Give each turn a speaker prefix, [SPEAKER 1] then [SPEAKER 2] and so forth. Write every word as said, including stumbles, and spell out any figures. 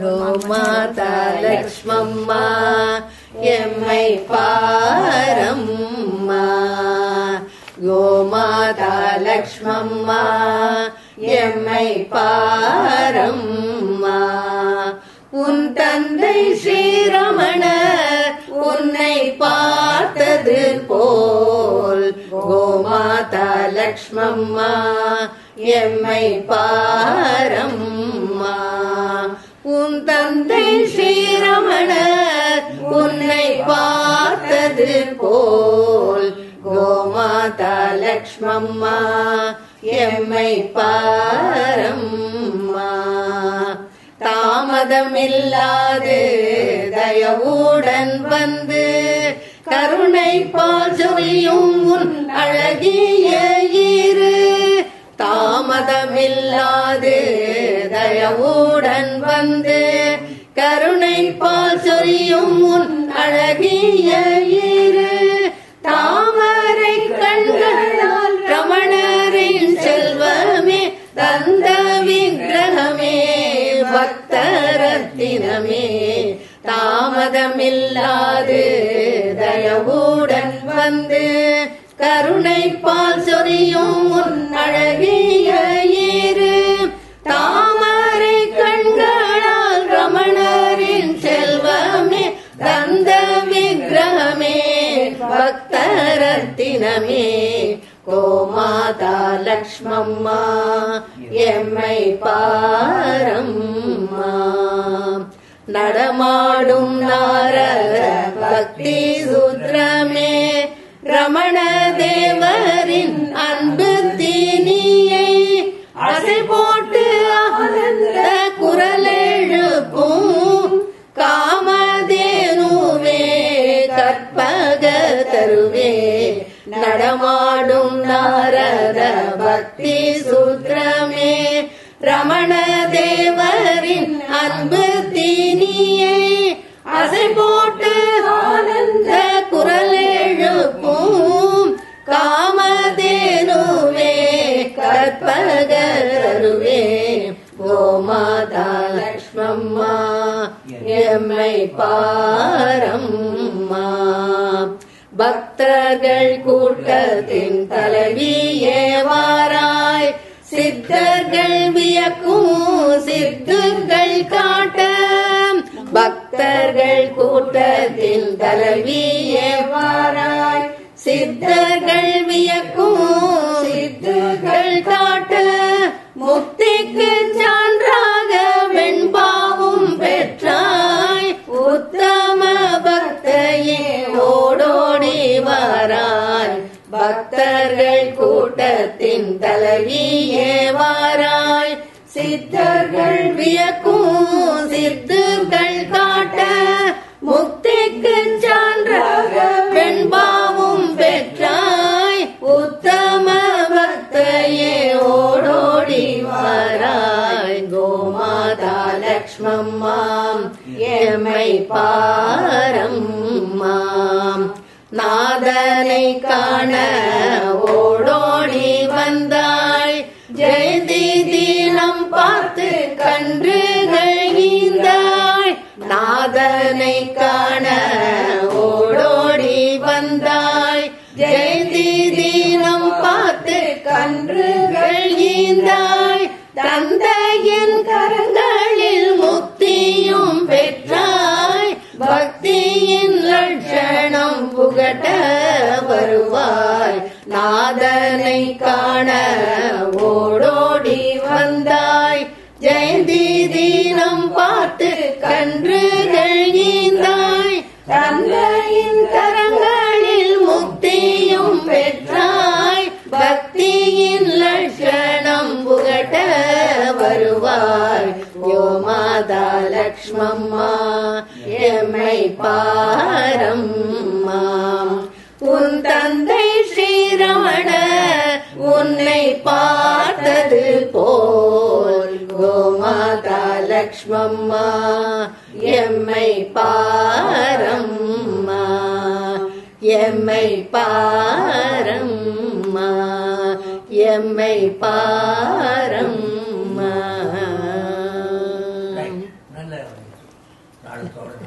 [SPEAKER 1] கோமாதா லக்ஷ்மம்மா எம்மை பாரம்மா. கோமாதா லக்ஷ்மம்மா எம்மை பாரம்மா. உன் தந்தை ஸ்ரீரமணர் உன்னை பார்த்தது போல் கோமாதா லக்ஷ்மம்மா எம்மை பாரம்மா. உன் தந்தை ஸ்ரீரமணர் உன்னை பார்த்தது போல் கோமாதா லக்ஷ்மம்மா எம்மை பாரம்மா. தாமதமில்லாது தயவுடன் வந்து கருணை பால் சொரியும் உன் அழகிய இரு. தாமதமில்லாது தயவுடன் வந்து கருணை பால் சொரியும் உன் அழகிய இரு. தாமரை கண்களால் ரமணரின் செல்வமே தந்த விக்கிரகமே பக்தரத்தினமே. தாமதமில்லாது தயவுடன் வந்து கருணை பால் சொரியும் உன் அழகிய இரு. தாமரை கண்களால் ரமணரின் செல்வமே தந்த விக்கிரகமே பக்தரத்தினமே. கோமாதா லக்ஷ்மம்மா எம்மை பாரம்மா. நடமாடும் நாரத பக்தி சூத்ரமே ரமண தேவரின் அன்பு தீனியை அசை போட்டு ஆனந்த குரல் எழுப்பும் காமதேனுவே கற்பக தருவே. நடமாடும் நாரத பக்தி சூத்ரமே ரமண தேவரின் அன்பு தீனியை அசை போட்டு ஆனந்த குரல் எழுப்பும் காமதேனுவே கற்பக தருவே. கோமாதா லக்ஷ்மம்மா எம்மை பாரம்மா. பக்தர்கள் கூட்டத்தின் தலைவியே வாராய் சித்தர்கள் வியக்கும் சித்துகள் காட்ட. பக்தர்கள் கூட்டத்தின் தலைவியே வாராய் சித்தர்கள் வியக்கும் சித்துகள் காட்ட. முக்திக்கு சான்றாக வெண்பாவும் பெற்றாய் உத்தம பக்தையே ஓடோடி வாராய். பக்தர்கள் கூட்டத்தின் தலைவியே வாராய் சித்தர்கள் வியக்கும் சித்துகள் காட்ட. முக்திக்கு சான்றாக வெண்பாவும் பெற்றாய் உத்தம பக்தையே ஓடோடி வாராய். கோமாதா லக்ஷ்மம்மா எம்மை பாரம்மா. நாதனை காண ஓடோடி வந்தாய் ஜெயந்தி தீனம் பார்த்து கன்றுகள் ஈந்தாய். நாதனை காண ஓடோடி வந்தாய் ஜெயந்தி தீனம் பார்த்து கன்றுகள் ஈந்தாய். தந்தையின் கரங்களில் முக்தியும் பெற்றாய் பக்தியின் லட்சணம் புகட்ட வருவாய். நாதனை காண ஓடோடி வந்தாய் ஜெயந்தி தீனம் பார்த்து கன்றுகள் ஈந்தாய். தந்தையின் கரங்களில் முக்தியும் பெற்றாய் பக்தியின் லட்சணம் புகட்ட வருவாய். கோமாதா லக்ஷ்மம்மா எம்மை பாரம்மா. உன் தந்தை ஸ்ரீரமண உன்னை பார்த்தது போல் கோமாதா லக்ஷ்மம்மா எம்மை பாரம்மா. எம்மை பாரம்மா எம்மை பாரம்மா.
[SPEAKER 2] நல்ல நாளத்தோட